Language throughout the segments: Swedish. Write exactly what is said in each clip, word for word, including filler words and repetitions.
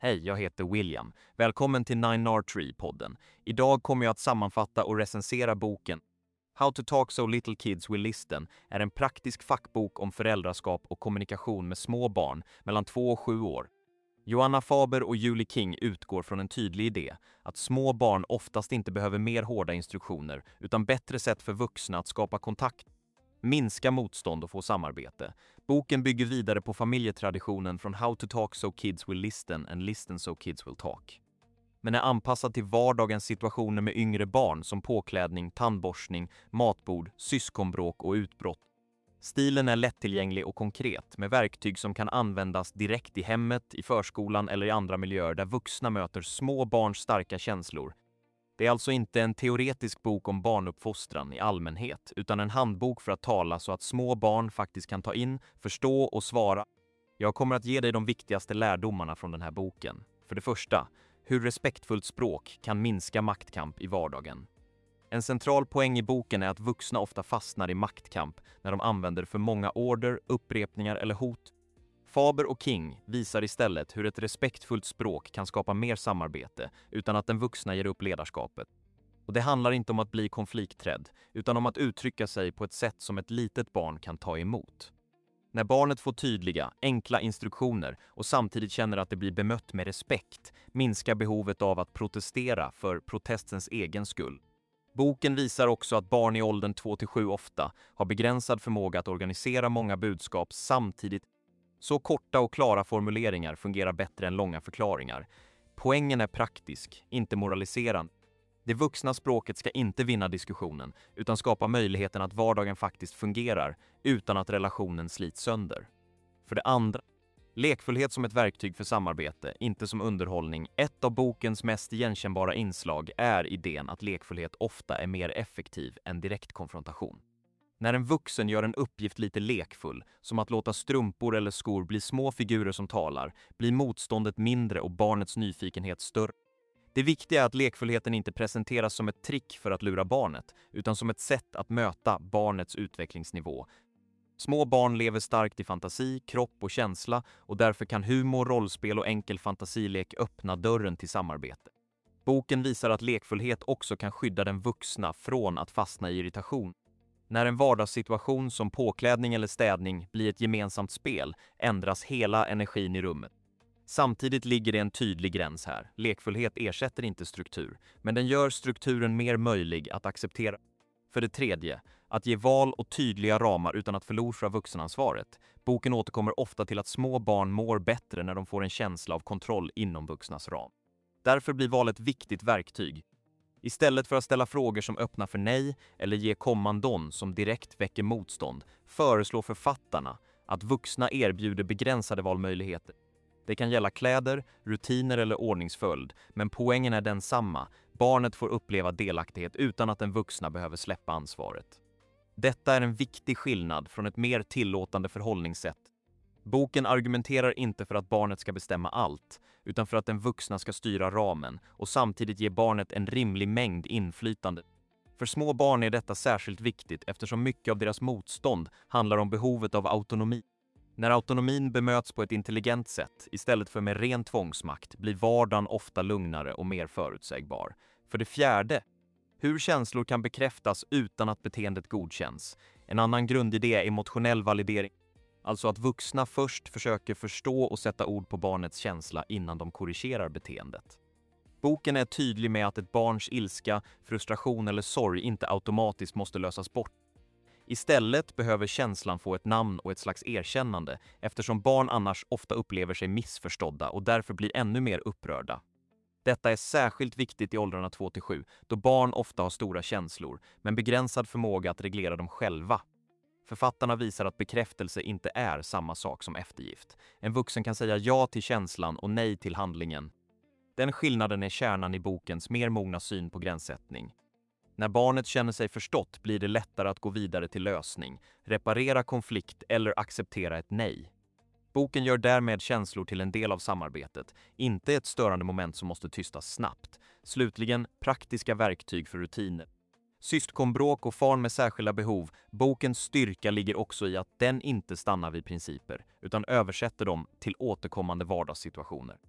Hej, jag heter William. Välkommen till Nine R Tree-podden. Idag kommer jag att sammanfatta och recensera boken How to Talk So Little Kids Will Listen är en praktisk fackbok om föräldraskap och kommunikation med små barn mellan två och sju år. Joanna Faber och Julie King utgår från en tydlig idé att små barn oftast inte behöver mer hårda instruktioner utan bättre sätt för vuxna att skapa kontakt, minska motstånd och få samarbete. Boken bygger vidare på familjetraditionen från How to Talk So Kids Will Listen and Listen So Kids Will Talk. Men är anpassad till vardagens situationer med yngre barn som påklädning, tandborstning, matbord, syskonbråk och utbrott. Stilen är lättillgänglig och konkret med verktyg som kan användas direkt i hemmet, i förskolan eller i andra miljöer där vuxna möter små barns starka känslor. Det är alltså inte en teoretisk bok om barnuppfostran i allmänhet, utan en handbok för att tala så att små barn faktiskt kan ta in, förstå och svara. Jag kommer att ge dig de viktigaste lärdomarna från den här boken. För det första, hur respektfullt språk kan minska maktkamp i vardagen. En central poäng i boken är att vuxna ofta fastnar i maktkamp när de använder för många order, upprepningar eller hot. Faber och King visar istället hur ett respektfullt språk kan skapa mer samarbete utan att den vuxna ger upp ledarskapet. Och det handlar inte om att bli konflikträdd utan om att uttrycka sig på ett sätt som ett litet barn kan ta emot. När barnet får tydliga, enkla instruktioner och samtidigt känner att det blir bemött med respekt minskar behovet av att protestera för protestens egen skull. Boken visar också att barn i åldern två till sju ofta har begränsad förmåga att organisera många budskap samtidigt. Så korta och klara formuleringar fungerar bättre än långa förklaringar. Poängen är praktisk, inte moraliserande. Det vuxna språket ska inte vinna diskussionen utan skapa möjligheten att vardagen faktiskt fungerar utan att relationen slits sönder. För det andra, lekfullhet som ett verktyg för samarbete, inte som underhållning. Ett av bokens mest igenkännbara inslag är idén att lekfullhet ofta är mer effektiv än direkt konfrontation. När en vuxen gör en uppgift lite lekfull, som att låta strumpor eller skor bli små figurer som talar, blir motståndet mindre och barnets nyfikenhet större. Det viktiga är att lekfullheten inte presenteras som ett trick för att lura barnet, utan som ett sätt att möta barnets utvecklingsnivå. Små barn lever starkt i fantasi, kropp och känsla och därför kan humor, rollspel och enkel fantasilek öppna dörren till samarbete. Boken visar att lekfullhet också kan skydda den vuxna från att fastna i irritation. När en vardagssituation som påklädning eller städning blir ett gemensamt spel ändras hela energin i rummet. Samtidigt ligger det en tydlig gräns här. Lekfullhet ersätter inte struktur, men den gör strukturen mer möjlig att acceptera. För det tredje, att ge val och tydliga ramar utan att förlora vuxenansvaret. Boken återkommer ofta till att små barn mår bättre när de får en känsla av kontroll inom vuxnas ram. Därför blir valet ett viktigt verktyg. Istället för att ställa frågor som öppnar för nej eller ge kommandon som direkt väcker motstånd, föreslår författarna att vuxna erbjuder begränsade valmöjligheter. Det kan gälla kläder, rutiner eller ordningsföljd, men poängen är densamma. Barnet får uppleva delaktighet utan att den vuxna behöver släppa ansvaret. Detta är en viktig skillnad från ett mer tillåtande förhållningssätt. Boken argumenterar inte för att barnet ska bestämma allt, utan för att den vuxna ska styra ramen och samtidigt ge barnet en rimlig mängd inflytande. För små barn är detta särskilt viktigt eftersom mycket av deras motstånd handlar om behovet av autonomi. När autonomin bemöts på ett intelligent sätt istället för med ren tvångsmakt blir vardagen ofta lugnare och mer förutsägbar. För det fjärde, hur känslor kan bekräftas utan att beteendet godkänns. En annan grundidé är emotionell validering. Alltså att vuxna först försöker förstå och sätta ord på barnets känsla innan de korrigerar beteendet. Boken är tydlig med att ett barns ilska, frustration eller sorg inte automatiskt måste lösas bort. Istället behöver känslan få ett namn och ett slags erkännande eftersom barn annars ofta upplever sig missförstådda och därför blir ännu mer upprörda. Detta är särskilt viktigt i åldrarna två till sju då barn ofta har stora känslor men begränsad förmåga att reglera dem själva. Författarna visar att bekräftelse inte är samma sak som eftergift. En vuxen kan säga ja till känslan och nej till handlingen. Den skillnaden är kärnan i bokens mer mogna syn på gränssättning. När barnet känner sig förstått blir det lättare att gå vidare till lösning, reparera konflikt eller acceptera ett nej. Boken gör därmed känslor till en del av samarbetet, inte ett störande moment som måste tystas snabbt. Slutligen, praktiska verktyg för rutiner. Syskonbråk och barn med särskilda behov, bokens styrka ligger också i att den inte stannar vid principer, utan översätter dem till återkommande vardagssituationer.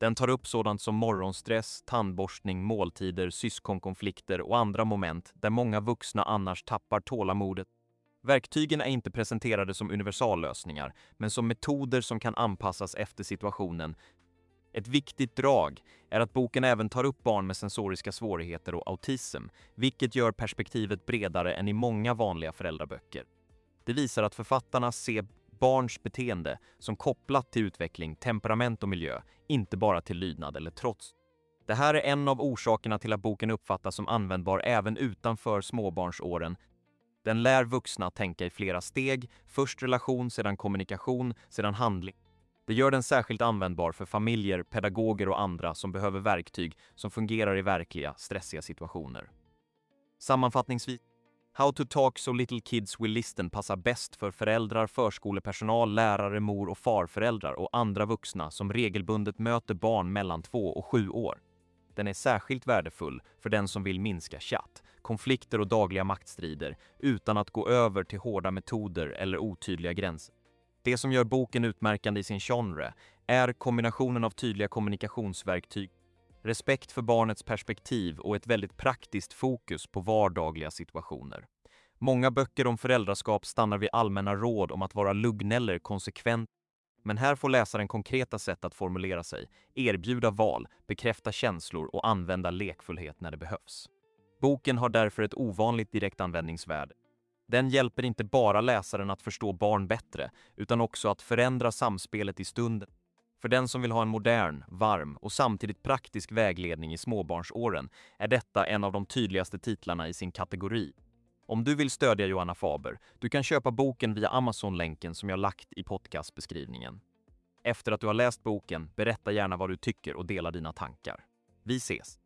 Den tar upp sådant som morgonstress, tandborstning, måltider, syskonkonflikter och andra moment där många vuxna annars tappar tålamodet. Verktygen är inte presenterade som universallösningar, men som metoder som kan anpassas efter situationen. Ett viktigt drag är att boken även tar upp barn med sensoriska svårigheter och autism, vilket gör perspektivet bredare än i många vanliga föräldraböcker. Det visar att författarna ser barns beteende som kopplat till utveckling, temperament och miljö, inte bara till lydnad eller trots. Det här är en av orsakerna till att boken uppfattas som användbar även utanför småbarnsåren. Den lär vuxna tänka i flera steg, först relation, sedan kommunikation, sedan handling. Det gör den särskilt användbar för familjer, pedagoger och andra som behöver verktyg som fungerar i verkliga, stressiga situationer. Sammanfattningsvis, How to talk so little kids will listen passar bäst för föräldrar, förskolepersonal, lärare, mor- och farföräldrar och andra vuxna som regelbundet möter barn mellan två och sju år. Den är särskilt värdefull för den som vill minska chatt, konflikter och dagliga maktstrider utan att gå över till hårda metoder eller otydliga gränser. Det som gör boken utmärkande i sin genre är kombinationen av tydliga kommunikationsverktyg, respekt för barnets perspektiv och ett väldigt praktiskt fokus på vardagliga situationer. Många böcker om föräldraskap stannar vid allmänna råd om att vara lugn eller konsekvent, men här får läsaren konkreta sätt att formulera sig, erbjuda val, bekräfta känslor och använda lekfullhet när det behövs. Boken har därför ett ovanligt direktanvändningsvärde. Den hjälper inte bara läsaren att förstå barn bättre, utan också att förändra samspelet i stunden. För den som vill ha en modern, varm och samtidigt praktisk vägledning i småbarnsåren är detta en av de tydligaste titlarna i sin kategori. Om du vill stödja Johanna Faber, du kan köpa boken via Amazon-länken som jag lagt i podcastbeskrivningen. Efter att du har läst boken, berätta gärna vad du tycker och dela dina tankar. Vi ses!